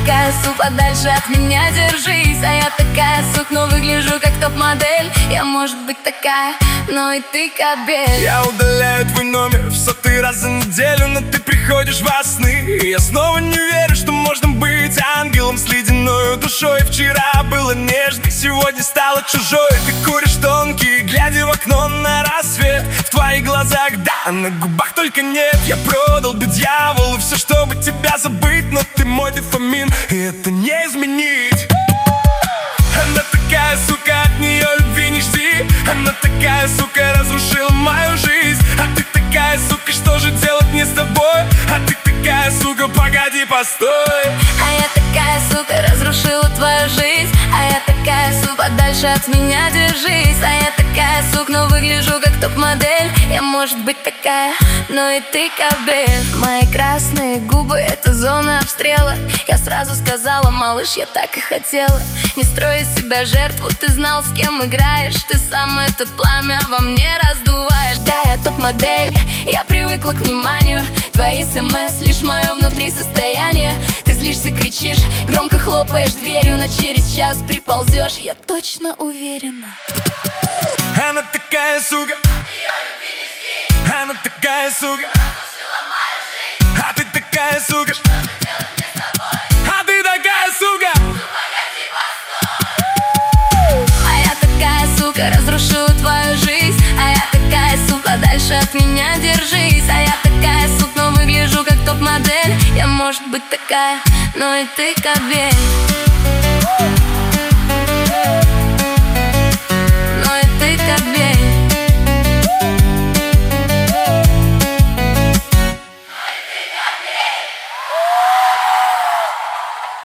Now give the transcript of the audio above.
такая, сука, подальше от меня держись. А я такая, сука, но выгляжу как топ-модель. Я может быть такая, но и ты кобель. Я удаляю твой номер в 100-й раз за неделю, но ты приходишь во сны. И я снова не верю, что можно быть ангелом с ледяной душой. Вчера было нежно, сегодня стало чужой. Ты куришь тонкий, глядя в окно на рассвет. В твоих глазах да, а на губах только нет. Я продал бы дьяволу все, чтобы тебя забыть, но ты мой дофамин, и это не изменить. Она такая, сука, от нее любви не жди. Она такая, сука, разрушила мою жизнь. А ты такая, сука, что же делать мне с тобой? А ты такая, сука, погоди, постой. А я такая, сука, разрушила твою жизнь. А я такая, сука, подальше от меня держись. А я такая, сука, но выгляжу как топ-модель. Я может быть такая, но и ты кобель. Мои красные губы — это зона обстрела. Я сразу сказала, малыш, я так и хотела. Не строй из себя жертву, ты знал, с кем играешь. Ты сам это пламя во мне раздуваешь. Да, я топ-модель, я привыкла к вниманию. Твои смс — лишь мое внутри состояние. Ты злишься, кричишь, громко хлопаешь дверью, но через час приползешь, я точно уверена. Она такая, сука, она такая, сука, а ты такая, сука, а ты такая, сука. А я такая, сука, разрушила твою жизнь. А я такая, сука, дальше от меня держись. А я такая, сука, но выгляжу как топ-модель. Я может быть такая, но и ты кобель.